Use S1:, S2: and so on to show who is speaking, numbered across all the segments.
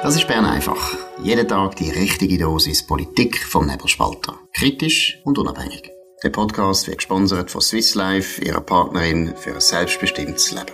S1: Das ist Bern einfach. Jeden Tag die richtige Dosis Politik vom Nebelspalter. Kritisch und unabhängig. Der Podcast wird gesponsert von Swiss Life, ihrer Partnerin für ein selbstbestimmtes Leben.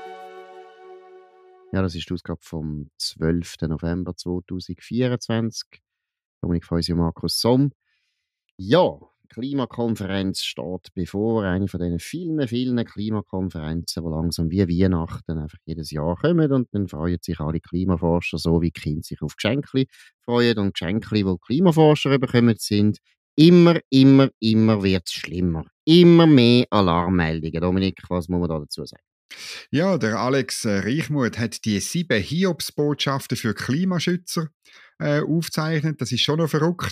S2: Ja, das ist die Ausgabe vom 12. November 2024. Dominik Feusi und Markus Somm. Ja, Klimakonferenz steht bevor. Eine von diesen vielen Klimakonferenzen, die langsam wie Weihnachten einfach jedes Jahr kommen. Und dann freuen sich alle Klimaforscher, so wie die Kinder sich auf Geschenke freuen. Und Geschenke, die Klimaforscher bekommen, sind immer wird es schlimmer. Immer mehr Alarmmeldungen. Dominik, was muss man da dazu sagen?
S3: Ja, der Alex Reichmuth hat die 7 Hiobsbotschaften für Klimaschützer aufzeichnet. Das ist schon noch verrückt.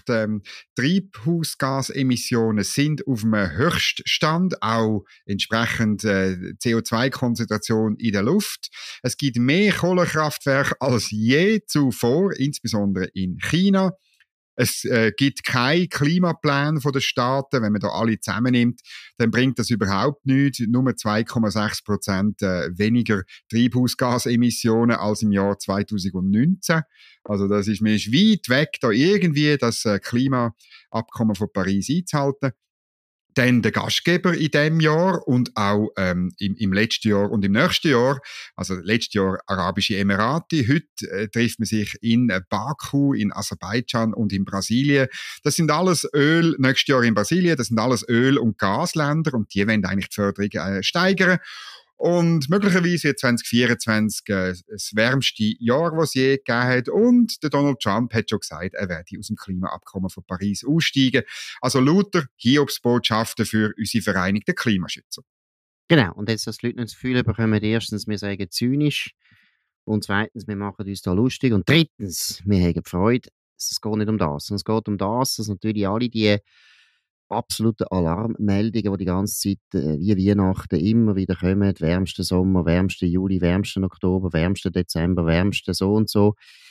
S3: Treibhausgasemissionen sind auf einem Höchststand, auch entsprechend CO2-Konzentration in der Luft. Es gibt mehr Kohlekraftwerke als je zuvor, insbesondere in China. Es gibt keinen Klimaplan von den Staaten. Wenn man da alle zusammennimmt, dann bringt das überhaupt nichts. Nur 2,6% weniger Treibhausgasemissionen als im Jahr 2019. Also man ist weit weg, da irgendwie das Klimaabkommen von Paris einzuhalten. Dann der Gastgeber in diesem Jahr und auch im letzten Jahr und im nächsten Jahr, also letztes Jahr Arabische Emirate, heute trifft man sich in Baku, in Aserbaidschan und in Brasilien. Das sind alles nächstes Jahr in Brasilien, das sind alles Öl- und Gasländer und die wollen eigentlich die Förderung steigern. Und möglicherweise wird 2024 das wärmste Jahr, was es je gegeben hat. Und der Donald Trump hat schon gesagt, er werde aus dem Klimaabkommen von Paris aussteigen. Also lauter Hiobsbotschaften für unsere Vereinigten Klimaschützer.
S2: Genau, und jetzt, dass die Leute nicht das Gefühl bekommen, erstens, wir sagen zynisch, und zweitens, wir machen uns da lustig, und drittens, wir haben Freude. Es geht nicht um das, sondern es geht um das, dass natürlich alle die absolute Alarmmeldungen, die ganze Zeit wie Weihnachten immer wieder kommen, wärmsten Sommer, wärmsten Juli, wärmsten Oktober, wärmsten Dezember, wärmsten so und so.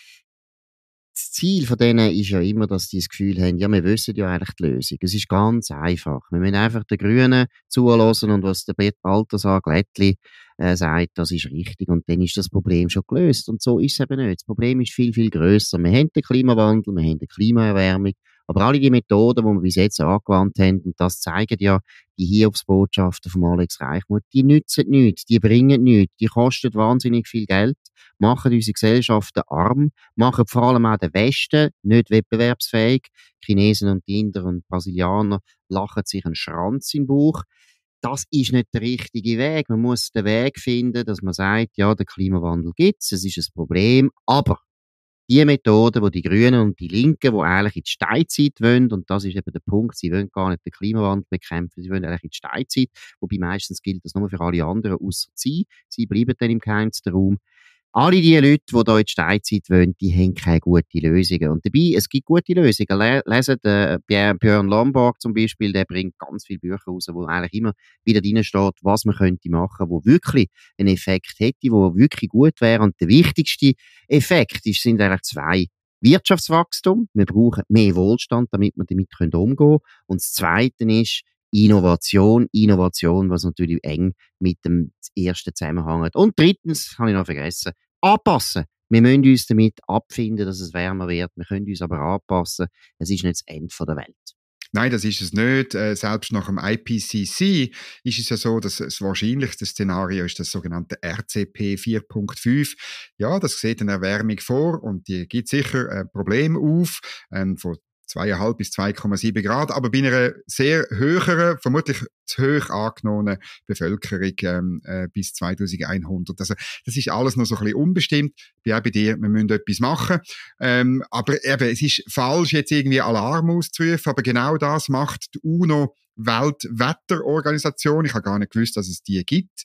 S2: Das Ziel von denen ist ja immer, dass die das Gefühl haben, ja, wir wissen ja eigentlich die Lösung. Es ist ganz einfach. Wir müssen einfach den Grünen zuhören und was der Balthasar Glättli sagt, das ist richtig und dann ist das Problem schon gelöst. Und so ist es eben nicht. Das Problem ist viel grösser. Wir haben den Klimawandel, wir haben die Klimaerwärmung, aber alle die Methoden, die wir bis jetzt angewandt haben, und das zeigen ja die Hiobsbotschaften von Alex Reichmuth, die nützen nichts, die bringen nichts, die kosten wahnsinnig viel Geld, machen unsere Gesellschaften arm, machen vor allem auch den Westen nicht wettbewerbsfähig. Chinesen und Inder und Brasilianer lachen sich einen Schranz in den Bauch. Das ist nicht der richtige Weg. Man muss den Weg finden, dass man sagt, ja, der Klimawandel gibt's, es ist ein Problem, aber die Methoden, die die Grünen und die Linken, die eigentlich in die Steinzeit wollen, und das ist eben der Punkt, sie wollen gar nicht den Klimawandel bekämpfen, sie wollen eigentlich in die Steinzeit, wobei meistens gilt das nur für alle anderen, ausser sie bleiben dann im geheimsten Raum. Alle die Leute, die hier in die Steinzeit wollen, die haben keine guten Lösungen. Und dabei, es gibt gute Lösungen. Lesen Björn Lomborg zum Beispiel, der bringt ganz viele Bücher raus, wo eigentlich immer wieder drin steht, was man könnte machen, wo wirklich einen Effekt hätte, wo wirklich gut wäre. Und der wichtigste Effekt sind eigentlich 2. Wirtschaftswachstum. Wir brauchen mehr Wohlstand, damit wir damit umgehen können. Und das Zweite ist Innovation, was natürlich eng mit dem ersten zusammenhängt. Und drittens, habe ich noch vergessen, anpassen. Wir müssen uns damit abfinden, dass es wärmer wird. Wir können uns aber anpassen. Es ist nicht das Ende der Welt.
S3: Nein, das ist es nicht. Selbst nach dem IPCC ist es ja so, dass das wahrscheinlichste Szenario ist das sogenannte RCP 4.5. Ja, das sieht eine Erwärmung vor und die gibt sicher ein Problem auf von 2,5 bis 2,7 Grad, aber bei einer sehr höheren, vermutlich zu hoch angenommenen Bevölkerung bis 2100. Also das ist alles noch so ein bisschen unbestimmt. Ich bin auch bei dir, wir müssen etwas machen. Aber eben, es ist falsch, jetzt irgendwie Alarm auszurufen, aber genau das macht die UNO Weltwetterorganisation. Ich habe gar nicht gewusst, dass es die gibt.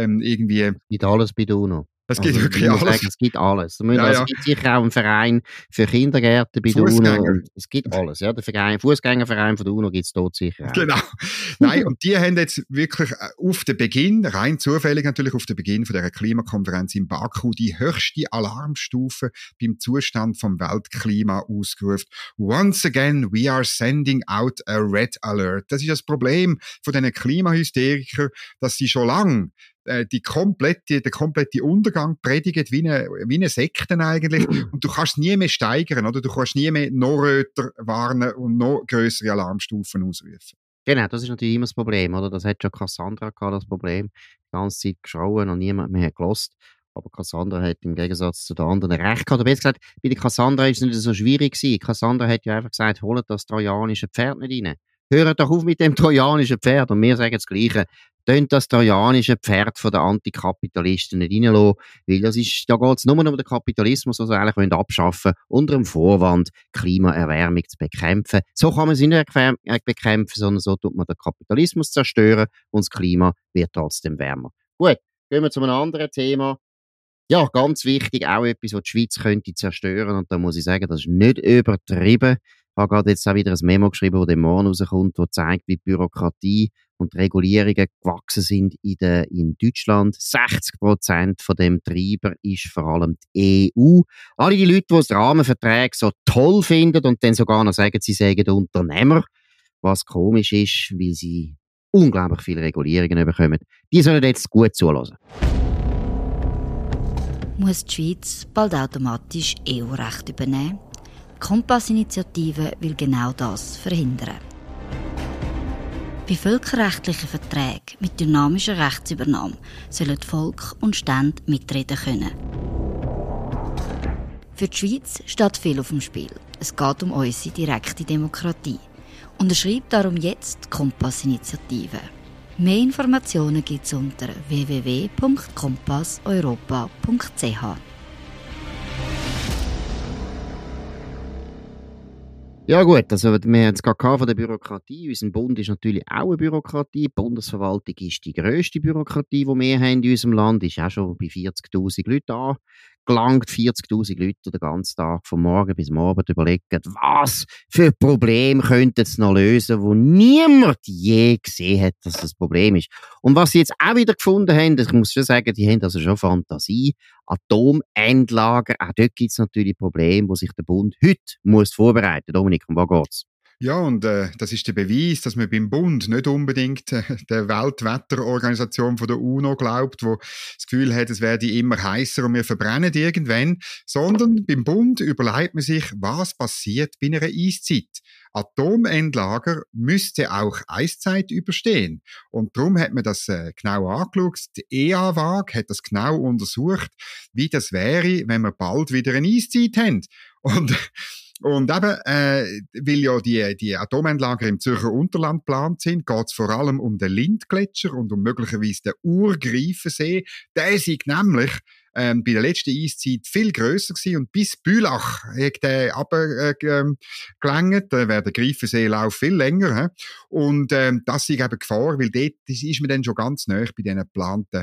S2: Es gibt alles bei der UNO.
S3: Es gibt wirklich alles.
S2: Sagen, es gibt alles. Es gibt sicher auch einen Verein für Kindergärten bei der UNO. Und es gibt alles. Ja, der Fußgängerverein von der UNO gibt es dort sicher auch.
S3: Genau. Nein, und die haben jetzt wirklich auf den Beginn, rein zufällig natürlich auf den Beginn von dieser Klimakonferenz in Baku, die höchste Alarmstufe beim Zustand vom Weltklima ausgerufen. Once again, we are sending out a red alert. Das ist das Problem von diesen Klimahysterikern, dass sie schon lange der komplette Untergang predigt wie eine Sekte eigentlich. Und du kannst es nie mehr steigern, oder? Du kannst nie mehr noch röter warnen und noch grössere Alarmstufen ausrufen.
S2: Genau, das ist natürlich immer das Problem, oder? Das hat schon Cassandra gehabt, das Problem. Die ganze Zeit geschrauen und niemand mehr hat gehört. Aber Cassandra hat im Gegensatz zu den anderen recht gehabt. Aber besser gesagt, bei der Cassandra ist es nicht so schwierig gewesen. Cassandra hat ja einfach gesagt, holt das trojanische Pferd nicht rein. Hört doch auf mit dem trojanischen Pferd. Und wir sagen das Gleiche. Tönt das trojanische Pferd von den Antikapitalisten nicht reinlassen, weil da geht es nur um den Kapitalismus, was wir eigentlich abschaffen wollen, unter dem Vorwand, Klimaerwärmung zu bekämpfen. So kann man sie nicht bekämpfen, sondern so tut man den Kapitalismus zerstören und das Klima wird trotzdem wärmer. Gut, gehen wir zu einem anderen Thema. Ja, ganz wichtig, auch etwas, was die Schweiz könnte zerstören. Und da muss ich sagen, das ist nicht übertrieben. Ich habe gerade jetzt auch wieder ein Memo geschrieben, das morgen rauskommt, das zeigt, wie die Bürokratie und die Regulierungen gewachsen sind in Deutschland. 60% von dem Treiber ist vor allem die EU. Alle die Leute, die das Rahmenverträge so toll finden und dann sogar noch sagen, sie seien Unternehmer, was komisch ist, weil sie unglaublich viele Regulierungen bekommen, die sollen jetzt gut zuhören.
S4: Muss die Schweiz bald automatisch EU-Recht übernehmen? Die Kompass-Initiative will genau das verhindern. Bei völkerrechtlichen Verträgen mit dynamischer Rechtsübernahme sollen Volk und Stände mitreden können. Für die Schweiz steht viel auf dem Spiel. Es geht um unsere direkte Demokratie. Unterschreibt darum jetzt die Kompass-Initiative. Mehr Informationen gibt es unter www.kompasseuropa.ch.
S2: Ja gut, also wir haben es gerade von der Bürokratie. Unser Bund ist natürlich auch eine Bürokratie. Die Bundesverwaltung ist die grösste Bürokratie, die wir haben in unserem Land. Ist auch schon bei 40'000 Leuten angelangt. 40'000 Leute, die den ganzen Tag von morgen bis Abend überlegen, was für Probleme könnten sie noch lösen, wo niemand je gesehen hat, dass das Problem ist. Und was sie jetzt auch wieder gefunden haben, ich muss schon sagen, die haben also schon Fantasie. Atomendlager, auch dort gibt es natürlich Probleme, wo sich der Bund heute muss vorbereiten. Dominik, um was geht's?
S3: Ja, und das ist der Beweis, dass man beim Bund nicht unbedingt der Weltwetterorganisation von der UNO glaubt, wo das Gefühl hat, es werde immer heißer und wir verbrennen irgendwann, sondern beim Bund überlegt man sich, was passiert bei einer Eiszeit. Atomendlager müsste auch Eiszeit überstehen. Und darum hat man das genau angeschaut. Die EAWAG hat das genau untersucht, wie das wäre, wenn wir bald wieder eine Eiszeit haben. Und eben, weil ja die Atomendlager im Zürcher Unterland geplant sind, geht es vor allem um den Lindgletscher und um möglicherweise den Urgreifensee. Der ist nämlich bei der letzten Eiszeit viel grösser gewesen und bis Bülach hat der runtergelangt. Da wäre der Greifenseelauf viel länger. Und das ist eben Gefahr, weil dort ist man dann schon ganz nahe bei diesen geplanten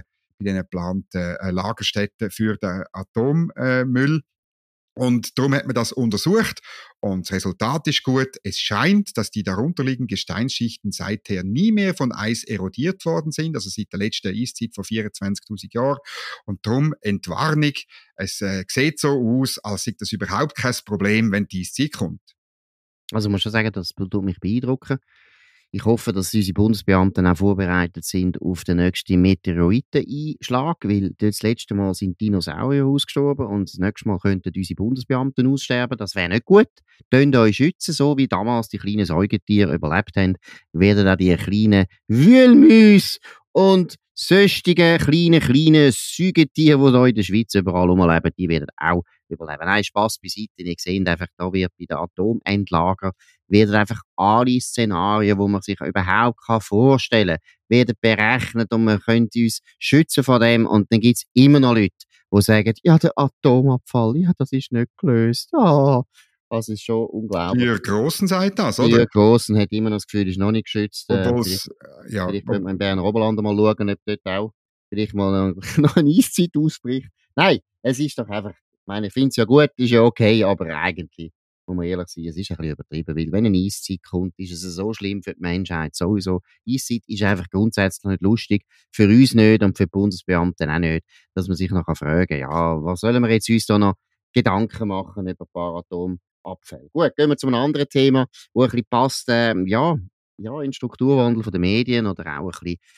S3: Lagerstätten für den Atommüll. Und darum hat man das untersucht und das Resultat ist gut. Es scheint, dass die darunterliegenden Gesteinsschichten seither nie mehr von Eis erodiert worden sind, also seit der letzten Eiszeit vor 24'000 Jahren. Und darum Entwarnung, es sieht so aus, als sei das überhaupt kein Problem, wenn die Eiszeit kommt.
S2: Also ich muss schon sagen, das tut mich beeindrucken. Ich hoffe, dass unsere Bundesbeamten auch vorbereitet sind auf den nächsten Meteoriteneinschlag, weil das letzte Mal sind Dinosaurier ausgestorben und das nächste Mal könnten unsere Bundesbeamten aussterben. Das wäre nicht gut. Tönt euch schützen, so wie damals die kleinen Säugetiere überlebt haben, werden auch die kleinen Wühlmäuse und sonstige kleine Säugetiere, die hier in der Schweiz überall rumleben, die werden auch überleben. Nein, Spass beiseite. Ihr seht einfach, da wird bei den Atomendlager werden einfach alle Szenarien, die man sich überhaupt vorstellen kann, werden berechnet und man könnte uns schützen vor dem. Und dann gibt es immer noch Leute, die sagen, ja, der Atomabfall, ja, das ist nicht gelöst. Ah, das ist schon unglaublich.
S3: Jürg Grossen sagt das, oder?
S2: Jürg Grossen hat immer noch das Gefühl, ist noch nicht geschützt.
S3: Vielleicht
S2: könnte man in Berner Oberland mal schauen, ob dort auch vielleicht mal noch eine Eiszeit ausbricht. Nein, es ist doch einfach, ich meine, ich finde es ja gut, ist ja okay, aber eigentlich, muss man ehrlich sein, es ist ein bisschen übertrieben, weil wenn eine Eiszeit kommt, ist es so schlimm für die Menschheit sowieso. Eiszeit ist einfach grundsätzlich nicht lustig, für uns nicht und für die Bundesbeamten auch nicht, dass man sich noch fragen kann, ja, was sollen wir jetzt uns da noch Gedanken machen über ein paar Atomabfälle. Gut, gehen wir zu einem anderen Thema, wo ein bisschen passt, in den Strukturwandel der Medien oder auch ein bisschen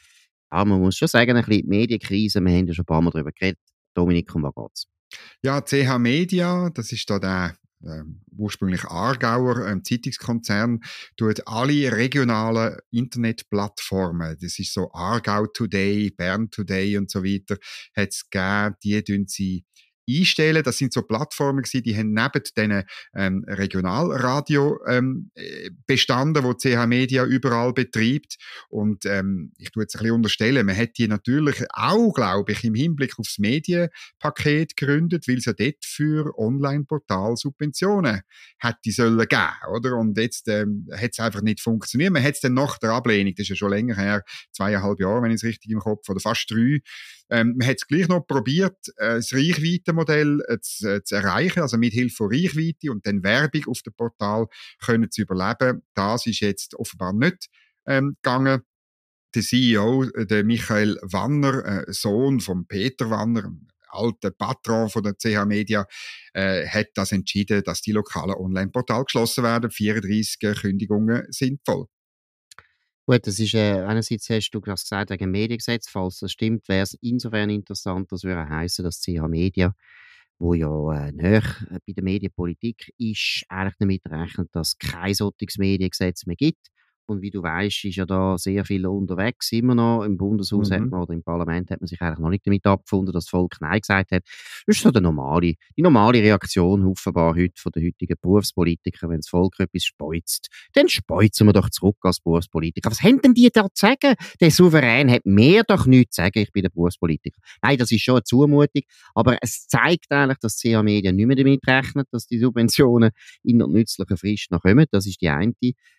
S2: Ja, man muss schon sagen, ein bisschen die Medienkrise, wir haben ja schon ein paar Mal darüber geredet. Dominik, um was geht's?
S3: Ja, CH Media, das ist da der ursprünglich Aargauer Zeitungskonzern, tut alle regionalen Internetplattformen, das ist so Aargau Today, Bern Today und so weiter, hat es gegeben, die tun sie einstellen. Das sind so Plattformen gewesen, die haben neben diesen Regionalradio bestanden, wo CH Media überall betreibt. Und ich tue jetzt ein bisschen unterstellen, man hat die natürlich auch, glaube ich, im Hinblick aufs Medienpaket gegründet, weil es ja dort für Online-Portal-Subventionen hätte sollen geben, oder? Und jetzt hat es einfach nicht funktioniert. Man hat es dann nach der Ablehnung, das ist ja schon länger her, 2,5 Jahre, wenn ich es richtig im Kopf, oder fast 3, man hat es gleich noch probiert, das Reichweitenmodell zu erreichen, also mit Hilfe von Reichweite und dann Werbung auf dem Portal können zu überleben. Das ist jetzt offenbar nicht gegangen. Der CEO, der Michael Wanner, Sohn von Peter Wanner, alter Patron von der CH Media, hat das entschieden, dass die lokalen Online-Portale geschlossen werden. 34 Kündigungen sind voll.
S2: Gut, das ist, einerseits hast du das gesagt wegen Mediengesetz, falls das stimmt, wäre es insofern interessant, das würde heissen, dass CH Media, wo ja nahe bei der Medienpolitik ist, eigentlich damit rechnet, dass es kein solches Mediengesetz mehr gibt. Und wie du weißt, ist ja da sehr viel unterwegs, immer noch. Im Bundeshaus hat man, oder im Parlament hat man sich eigentlich noch nicht damit abgefunden, dass das Volk Nein gesagt hat. Das ist so die normale Reaktion offenbar heute von den heutigen Berufspolitikern, wenn das Volk etwas speuzt. Dann speuzen wir doch zurück als Berufspolitiker. Was haben denn die da zu sagen? Der Souverän hat mir doch nichts zu sagen, ich bin der Berufspolitiker. Nein, das ist schon eine Zumutung, aber es zeigt eigentlich, dass CH Media nicht mehr damit rechnet, dass die Subventionen in der nützlichen Frist noch kommen. Das ist die eine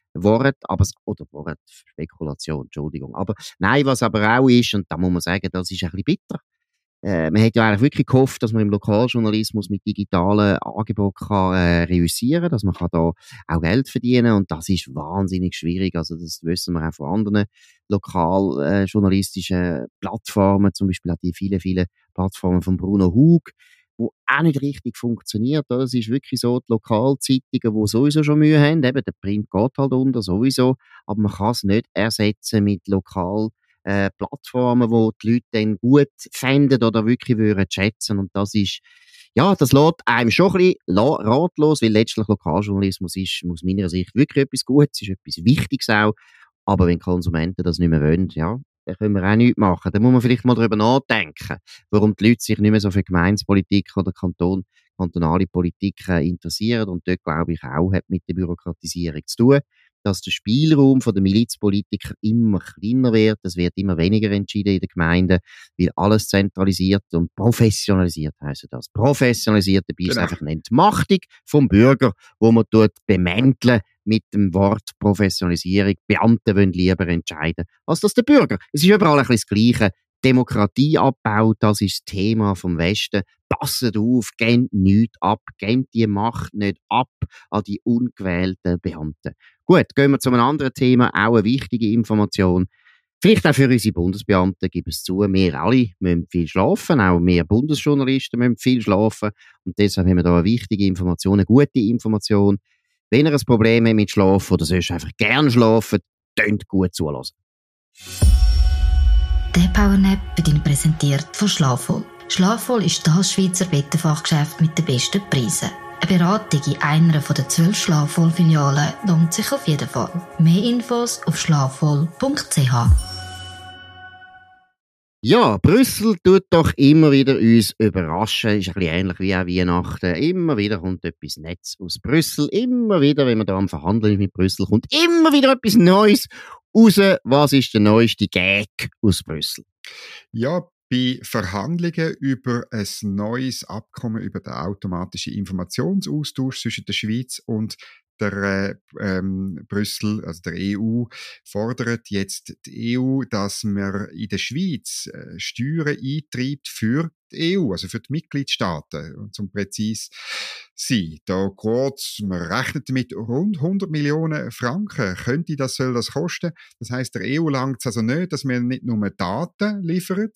S2: Spekulation, Entschuldigung. Aber nein, was aber auch ist, und da muss man sagen, das ist ein bisschen bitter. Man hat ja eigentlich wirklich gehofft, dass man im Lokaljournalismus mit digitalen Angeboten reüssieren kann, dass man da auch Geld verdienen kann. Und das ist wahnsinnig schwierig. Also das wissen wir auch von anderen lokaljournalistischen Plattformen, zum Beispiel auch die vielen Plattformen von Bruno Hug, wo auch nicht richtig funktioniert. Oder? Es ist wirklich so, die Lokalzeitungen, die sowieso schon Mühe haben, eben der Print geht halt unter, sowieso, aber man kann es nicht ersetzen mit Plattformen, wo die Leute dann gut fänden oder wirklich würden schätzen. Und das ist, ja, das lässt einem schon ein bisschen ratlos, weil letztlich Lokaljournalismus ist, aus meiner Sicht, wirklich etwas Gutes, ist etwas Wichtiges auch. Aber wenn Konsumenten das nicht mehr wollen, ja, dann können wir auch nichts machen. Dann muss man vielleicht mal darüber nachdenken, warum die Leute sich nicht mehr so für Gemeindepolitik oder kantonale Politik interessieren. Und dort, glaube ich, auch hat mit der Bürokratisierung zu tun, dass der Spielraum der Milizpolitiker immer kleiner wird. Es wird immer weniger entschieden in den Gemeinden, weil alles zentralisiert und professionalisiert heisst das. Professionalisiert dabei ist einfach eine Entmachtung vom Bürger, wo man dort bemänteln mit dem Wort Professionalisierung. Beamte wollen lieber entscheiden, als dass der Bürger. Es ist überall ein bisschen das Gleiche. Demokratieabbau, das ist das Thema vom Westen. Passet auf, gebt nichts ab, gebt die Macht nicht ab an die ungewählten Beamten. Gut, gehen wir zu einem anderen Thema, auch eine wichtige Information. Vielleicht auch für unsere Bundesbeamten, gibt es zu, wir alle müssen viel schlafen, auch wir Bundesjournalisten müssen viel schlafen. Und deshalb haben wir da eine wichtige Information, eine gute Information. Wenn ihr ein Problem habt mit Schlafen oder sonst einfach gerne schlafen, könnt gut zulassen.
S4: Der Powernap wird Ihnen präsentiert von Schlafvoll. Schlafvoll ist das Schweizer Bettenfachgeschäft mit den besten Preisen. Eine Beratung in einer der 12 Schlafvoll-Filialen lohnt sich auf jeden Fall. Mehr Infos auf schlafvoll.ch.
S2: Ja, Brüssel tut doch immer wieder uns überraschen. Ist ein bisschen ähnlich wie auch Weihnachten. Immer wieder kommt etwas Nettes aus Brüssel. Immer wieder, wenn man da am Verhandeln ist mit Brüssel, kommt immer wieder etwas Neues raus. Was ist der neueste Gag aus Brüssel?
S3: Ja, bei Verhandlungen über ein neues Abkommen über den automatischen Informationsaustausch zwischen der Schweiz und der Brüssel, also der EU, fordert jetzt die EU, dass man in der Schweiz Steuern eintreibt für die EU, also für die Mitgliedstaaten, zum präzis sein. Da man rechnet mit rund 100 Millionen Franken. Soll das kosten? Das heisst, der EU langt es also nicht, dass wir nicht nur Daten liefern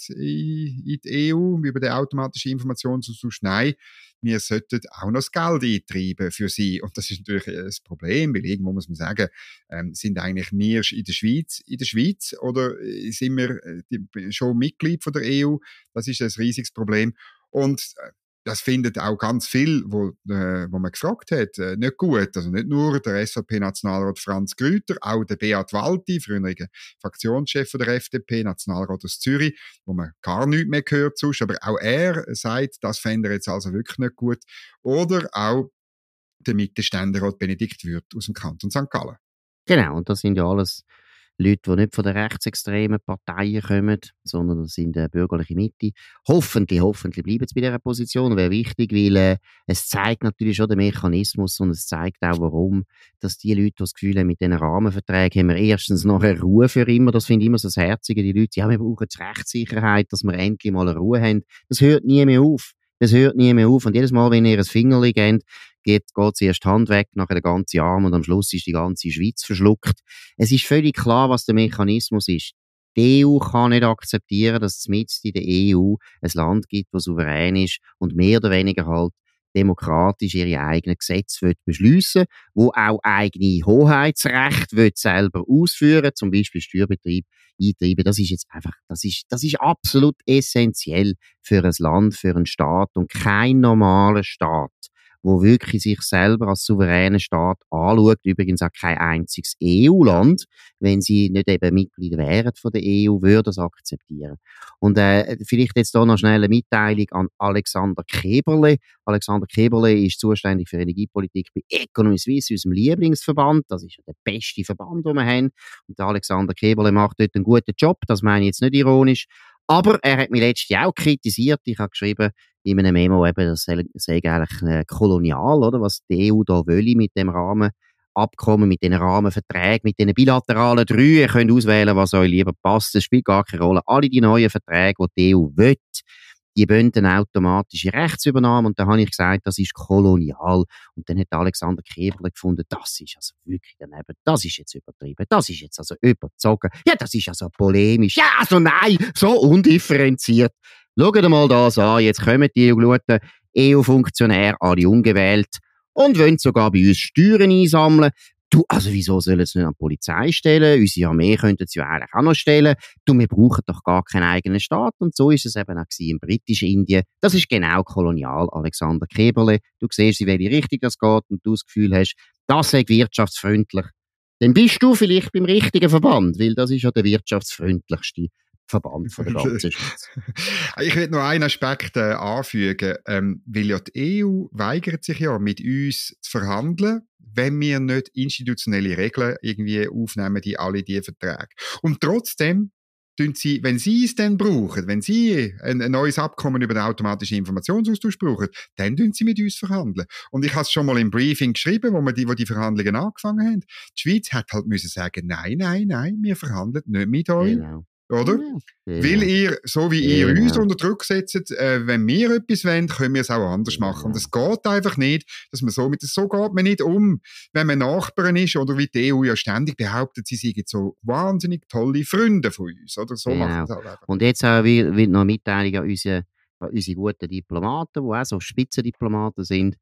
S3: in die EU über den automatischen Informationsaustausch. Nein, wir sollten auch noch das Geld eintreiben für sie. Und das ist natürlich ein Problem, weil irgendwo muss man sagen, sind eigentlich wir in der Schweiz oder sind wir schon Mitglied von der EU? Das ist ein riesiges Problem. Und das findet auch ganz viel, wo man gefragt hat, nicht gut. Also nicht nur der SVP-Nationalrat Franz Grüter, auch der Beat Walti, früheriger Fraktionschef der FDP, Nationalrat aus Zürich, wo man gar nichts mehr gehört sonst, aber auch er sagt, das fände er jetzt also wirklich nicht gut. Oder auch der Mittelständerat Benedikt Würth aus dem Kanton St. Gallen.
S2: Genau, und das sind ja alles Leute, die nicht von den rechtsextremen Parteien kommen, sondern das sind bürgerliche Mitte. Hoffentlich bleiben sie bei dieser Position. Wäre wichtig, weil es zeigt natürlich schon den Mechanismus und es zeigt auch, warum, dass die Leute, die das Gefühl haben, mit diesen Rahmenverträgen haben wir erstens noch eine Ruhe für immer. Das finde ich immer so das Herzige. Die Leute, ja, wir brauchen die Rechtssicherheit, dass wir endlich mal eine Ruhe haben. Das hört nie mehr auf. Und jedes Mal, wenn ihr ein Fingerli gebt, geht zuerst die Hand weg, nachher der ganze Arm und am Schluss ist die ganze Schweiz verschluckt. Es ist völlig klar, was der Mechanismus ist. Die EU kann nicht akzeptieren, dass es mitten in der EU ein Land gibt, das souverän ist und mehr oder weniger halt demokratisch ihre eigenen Gesetze beschliessen, wo auch eigene Hoheitsrechte selber ausführen, zum Beispiel Steuerbetrieb eintreiben. Das ist jetzt einfach, das ist absolut essentiell für ein Land, für einen Staat und kein normaler Staat, wo wirklich sich selber als souveräner Staat anschaut, übrigens auch kein einziges EU-Land, wenn sie nicht eben Mitglied wären von der EU, würde das akzeptieren. Und vielleicht jetzt hier noch schnell eine Mitteilung an Alexander Keberle. Alexander Keberle ist zuständig für Energiepolitik bei Economy Suisse, unserem Lieblingsverband. Das ist ja der beste Verband, den wir haben. Und der Alexander Keberle macht dort einen guten Job, das meine ich jetzt nicht ironisch. Aber er hat mich letztes Jahr auch kritisiert. Ich habe geschrieben in einem Memo, eben, das sei eigentlich kolonial, oder? Was die EU da will mit dem Rahmenabkommen, mit den Rahmenverträgen, mit den bilateralen 3. Ihr könnt auswählen, was euch lieber passt. Es spielt gar keine Rolle. Alle die neuen Verträge, die die EU will, die wollen eine automatische Rechtsübernahme. Und da habe ich gesagt, das ist kolonial. Und dann hat Alexander Keberle gefunden, das ist also wirklich daneben. Das ist jetzt übertrieben. Das ist jetzt also überzogen. Ja, das ist also polemisch. Ja, also nein, so undifferenziert. Schaut mal das an. Jetzt kommen die guten EU-Funktionäre, alle ungewählt, und wollen sogar bei uns Steuern einsammeln. Du, also wieso sollen sie nicht an die Polizei stellen? Unsere Armee könnten sie ja eigentlich auch noch stellen. Du, wir brauchen doch gar keinen eigenen Staat. Und so ist es eben auch im britischen Indien. Das ist genau kolonial, Alexander Keberle. Du siehst, in welche Richtung das geht und du das Gefühl hast, das ist wirtschaftsfreundlich. Dann bist du vielleicht beim richtigen Verband, weil das ist ja der wirtschaftsfreundlichste Verband von der ganzen Schweiz.
S3: Ich will noch einen Aspekt anfügen, weil ja die EU weigert sich ja, mit uns zu verhandeln, wenn wir nicht institutionelle Regeln irgendwie aufnehmen, die alle diese Verträge. Und trotzdem tun sie, wenn sie es dann brauchen, wenn sie ein neues Abkommen über den automatischen Informationsaustausch brauchen, dann tun sie mit uns verhandeln. Und ich habe es schon mal im Briefing geschrieben, wo die Verhandlungen angefangen haben. Die Schweiz hat halt müssen sagen, nein, wir verhandeln nicht mit euch. Genau. Oder? Ja. Weil ihr, so wie ihr uns unter Druck setzt, wenn wir etwas wollen, können wir es auch anders machen. Und es geht einfach nicht, dass man so geht man nicht um, wenn man Nachbarn ist, oder wie die EU ja ständig behauptet, sie seien so wahnsinnig tolle Freunde von uns. Oder so macht es halt einfach.
S2: Und jetzt wird noch eine Mitteilung an unsere guten Diplomaten, die auch so Spitzendiplomaten sind,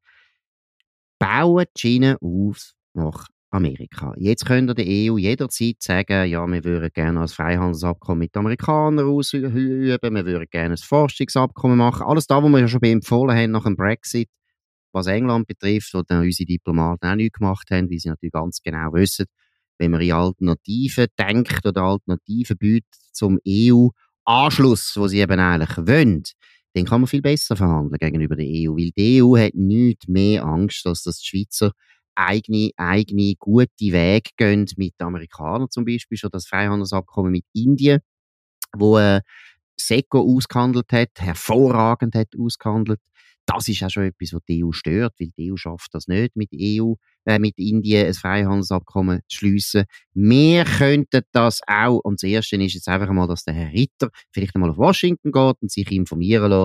S2: bauen die Schiene auf nach Amerika. Jetzt könnt ihr der EU jederzeit sagen, ja, wir würden gerne ein Freihandelsabkommen mit den Amerikanern ausüben, wir würden gerne ein Forschungsabkommen machen. Alles das, was wir ja schon empfohlen haben nach dem Brexit, was England betrifft, wo dann unsere Diplomaten auch nichts gemacht haben, weil sie natürlich ganz genau wissen, wenn man in Alternativen denkt oder Alternativen bietet zum EU-Anschluss, wo sie eben eigentlich wollen, dann kann man viel besser verhandeln gegenüber der EU, weil die EU hat nichts mehr Angst, als dass die Schweizer eigene gute Wege gehen mit den Amerikanern, zum Beispiel schon das Freihandelsabkommen mit Indien, wo SECO ausgehandelt hat, hervorragend hat ausgehandelt. Das ist auch schon etwas, was die EU stört, weil die EU schafft das nicht, mit Indien ein Freihandelsabkommen zu schliessen. Wir könnten das auch, und das Erste ist jetzt einfach mal, dass der Herr Ritter vielleicht einmal auf Washington geht und sich informieren lässt,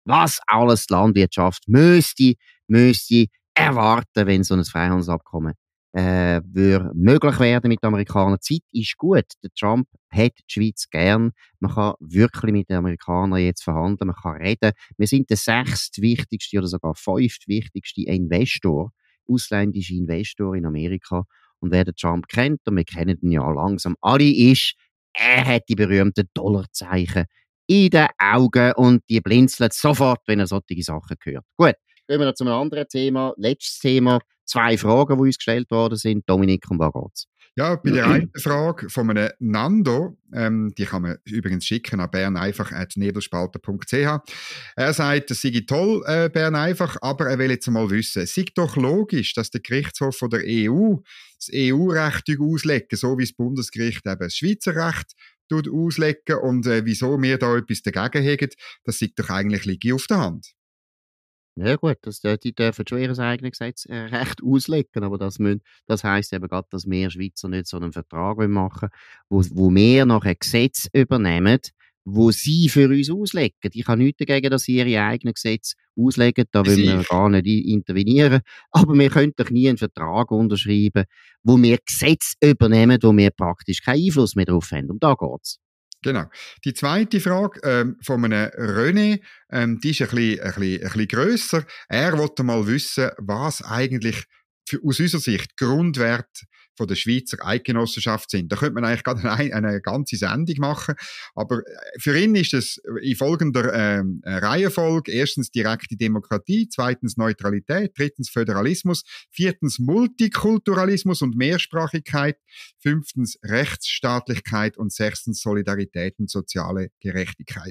S2: was alles die Landwirtschaft müsste erwarten, wenn so ein Freihandelsabkommen würde möglich werden mit den Amerikanern. Die Zeit ist gut. Der Trump hat die Schweiz gern. Man kann wirklich mit den Amerikanern jetzt verhandeln, man kann reden. Wir sind der 6. wichtigste oder sogar 5. wichtigste Investor, ausländische Investor in Amerika. Und wer den Trump kennt, und wir kennen ihn ja langsam alle, ist, er hat die berühmten Dollarzeichen in den Augen und die blinzelt sofort, wenn er solche Sachen hört. Gut, gehen wir zu einem anderen Thema. Letztes Thema. 2 Fragen, die uns gestellt worden sind. Dominik, um was geht's?
S3: Ja, bei der einen Frage von einem Nando, die kann man übrigens schicken an berneinfach@nebelspalter.ch. Er sagt, es sei toll, Bern einfach, aber er will jetzt mal wissen, es sei doch logisch, dass der Gerichtshof von der EU das EU-Recht auslegen, so wie das Bundesgericht eben das Schweizer Recht auslegen und wieso wir da etwas dagegen haben, das sei doch eigentlich liege auf der Hand.
S2: Ja gut, die dürfen schon ihr eigenes Gesetzrecht auslegen, aber das heisst eben gerade, dass wir Schweizer nicht so einen Vertrag machen wollen, wo wir nachher Gesetze übernehmen, wo sie für uns auslegen. Ich habe nichts dagegen, dass sie ihre eigenen Gesetze auslegen, da wollen wir gar nicht intervenieren, aber wir können doch nie einen Vertrag unterschreiben, wo wir Gesetze übernehmen, wo wir praktisch keinen Einfluss mehr drauf haben. Um da geht's.
S3: Genau. Die zweite Frage von einem René, die ist ein bisschen grösser. Er wollte mal wissen, was eigentlich aus unserer Sicht Grundwert von der Schweizer Eidgenossenschaft sind. Da könnte man eigentlich gerade eine ganze Sendung machen, aber für ihn ist es in folgender Reihenfolge: erstens direkte Demokratie, zweitens Neutralität, drittens Föderalismus, viertens Multikulturalismus und Mehrsprachigkeit, fünftens Rechtsstaatlichkeit und sechstens Solidarität und soziale Gerechtigkeit.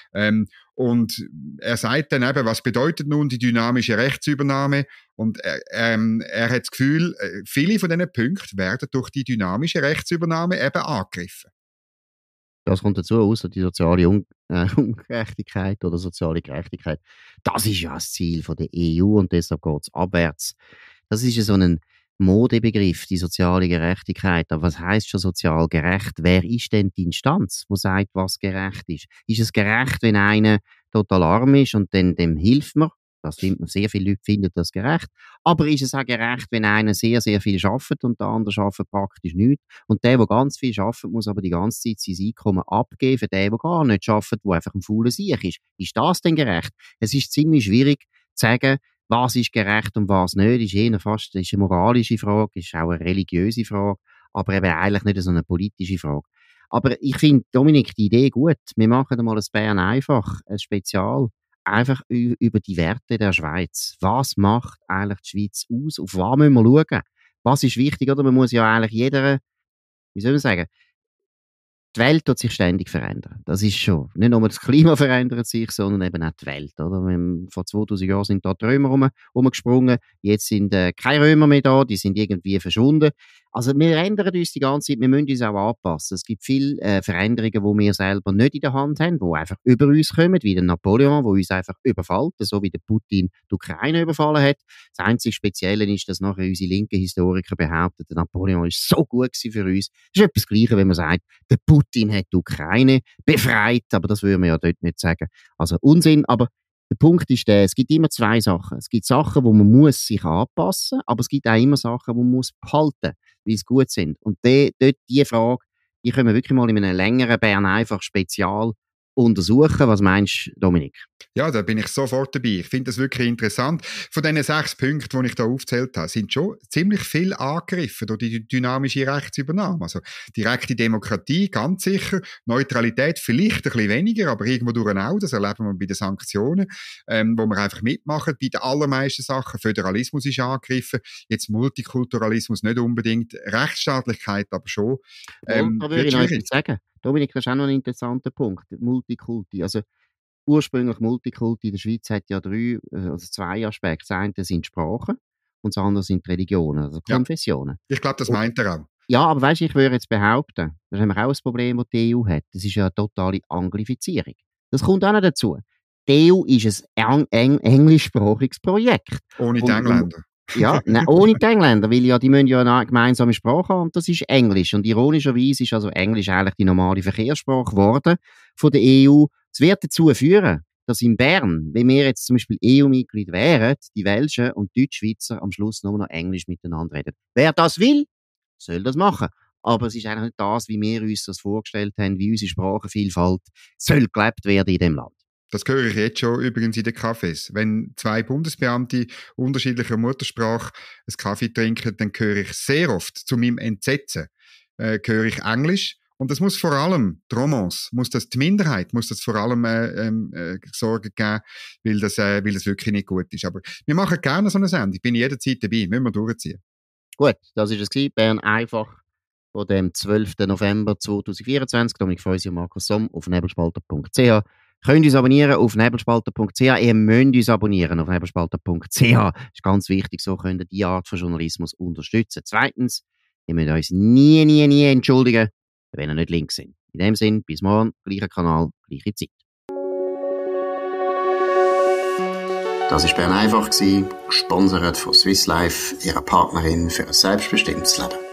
S3: Und er sagt dann eben, was bedeutet nun die dynamische Rechtsübernahme? Und er hat das Gefühl, viele von diesen Punkten werden durch die dynamische Rechtsübernahme eben angegriffen.
S2: Das kommt dazu, außer die soziale Ungerechtigkeit oder soziale Gerechtigkeit. Das ist ja das Ziel von der EU und deshalb geht es abwärts. Das ist ja so ein Modebegriff, die soziale Gerechtigkeit. Aber was heisst schon sozial gerecht? Wer ist denn die Instanz, die sagt, was gerecht ist? Ist es gerecht, wenn einer total arm ist und dann dem hilft man? Das findet man, sehr viele Leute finden das gerecht. Aber ist es auch gerecht, wenn einer sehr, sehr viel arbeitet und der andere arbeitet praktisch nichts? Und der ganz viel arbeitet, muss aber die ganze Zeit sein Einkommen abgeben für den gar nicht arbeitet, der einfach ein fauler Sieg ist. Ist das denn gerecht? Es ist ziemlich schwierig zu sagen, was ist gerecht und was nicht. Ist eher fast ist eine moralische Frage, ist auch eine religiöse Frage, aber eben eigentlich nicht so eine politische Frage. Aber ich finde, Dominik, die Idee gut. Wir machen einmal ein Bern einfach, ein Spezial, einfach über die Werte der Schweiz. Was macht eigentlich die Schweiz aus? Auf was müssen wir schauen? Was ist wichtig? Oder man muss ja eigentlich wie soll man sagen, die Welt tut sich ständig verändern. Das ist schon. Nicht nur das Klima verändert sich, sondern eben auch die Welt. Oder? Vor 2000 Jahren sind da die Römer rumgesprungen. Jetzt sind keine Römer mehr da. Die sind irgendwie verschwunden. Also wir ändern uns die ganze Zeit. Wir müssen uns auch anpassen. Es gibt viele Veränderungen, die wir selber nicht in der Hand haben, die einfach über uns kommen, wie der Napoleon, der uns einfach überfällt, so wie der Putin die Ukraine überfallen hat. Das einzige Spezielle ist, dass nachher unsere linken Historiker behaupten, der Napoleon ist so gut für uns. Das ist etwas Gleiches, wenn man sagt, der Putin hat die Ukraine befreit, aber das würde man ja dort nicht sagen. Also Unsinn, aber der Punkt ist der, es gibt immer 2 Sachen. Es gibt Sachen, wo man muss sich anpassen, aber es gibt auch immer Sachen, wo man muss behalten, weil sie gut sind. Und dort die Frage, die können wir wirklich mal in einem längeren Bern einfach Spezial untersuchen. Was meinst du, Dominik?
S3: Ja, da bin ich sofort dabei. Ich finde das wirklich interessant. Von diesen 6 Punkten, die ich da aufgezählt habe, sind schon ziemlich viel angegriffen durch die dynamische Rechtsübernahme. Also direkte Demokratie, ganz sicher. Neutralität vielleicht ein bisschen weniger, aber irgendwo durch auch. Das erleben wir bei den Sanktionen, wo wir einfach mitmachen. Bei den allermeisten Sachen. Föderalismus ist angegriffen. Jetzt Multikulturalismus nicht unbedingt. Rechtsstaatlichkeit aber schon.
S2: Da würde ich noch etwas sagen. Dominik, das ist auch noch ein interessanter Punkt. Multikulti. Also ursprünglich Multikulti in der Schweiz hat ja 2 Aspekte. Das eine sind Sprachen und das andere sind Religionen, also Konfessionen.
S3: Ja, ich glaube, das meint er auch.
S2: Ja, aber weißt du, ich würde jetzt behaupten, das haben wir auch ein Problem, das die EU hat. Das ist ja eine totale Anglifizierung. Das kommt auch noch dazu. Die EU ist ein englischsprachiges Projekt.
S3: Ohne die Engländer.
S2: Ja, nein, ohne die Engländer, weil ja, die müssen ja eine gemeinsame Sprache haben und das ist Englisch. Und ironischerweise ist also Englisch eigentlich die normale Verkehrssprache geworden von der EU. Es wird dazu führen, dass in Bern, wenn wir jetzt zum Beispiel EU-Mitglied wären, die Welschen und die Deutschschweizer am Schluss nur noch Englisch miteinander reden. Wer das will, soll das machen. Aber es ist eigentlich nicht das, wie wir uns das vorgestellt haben, wie unsere Sprachenvielfalt soll gelebt werden in dem Land.
S3: Das höre ich jetzt schon übrigens in den Cafés. Wenn 2 Bundesbeamte unterschiedlicher Muttersprache einen Kaffee trinken, dann höre ich sehr oft, zu meinem Entsetzen, höre ich Englisch. Und das muss vor allem, die Romance, die Minderheit, muss das vor allem Sorge geben, weil das wirklich nicht gut ist. Aber wir machen gerne so eine Sendung. Ich bin jederzeit dabei, müssen wir durchziehen.
S2: Gut, das war es. Bern einfach von dem 12. November 2024. Dominik Feusi und Markus Somm auf nebelspalter.ch. Könnt uns abonnieren auf nebelspalter.ch. Ihr müsst uns abonnieren auf nebelspalter.ch. Das ist ganz wichtig, so könnt ihr die Art von Journalismus unterstützen. Zweitens, ihr müsst uns nie entschuldigen, wenn ihr nicht links sind. In dem Sinn, bis morgen, gleicher Kanal, gleiche Zeit.
S1: Das war Bern einfach, gesponsert von Swiss Life, ihrer Partnerin für ein selbstbestimmtes Leben.